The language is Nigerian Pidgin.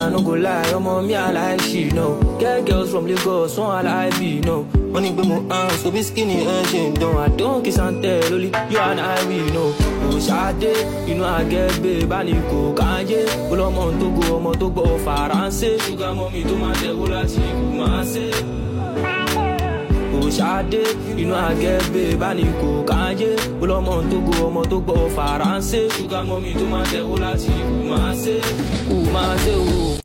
I no go lie, me I like she, no. Get girls from Lagos, one I like be, no. Money be my hands, so be skinny and she don't. I don't kiss and tell, only you and I we know. Oh, Sade, you know I get babe, I need go, Kanye. Pull on to go, France. Sugar mommy, to my devil, I see you, my say. Oh, Sade, you know I get babe, I need go, Kanye. Pull on to go, France. Sugar mommy, to my devil, I see you, my say. Oh, my say, oh.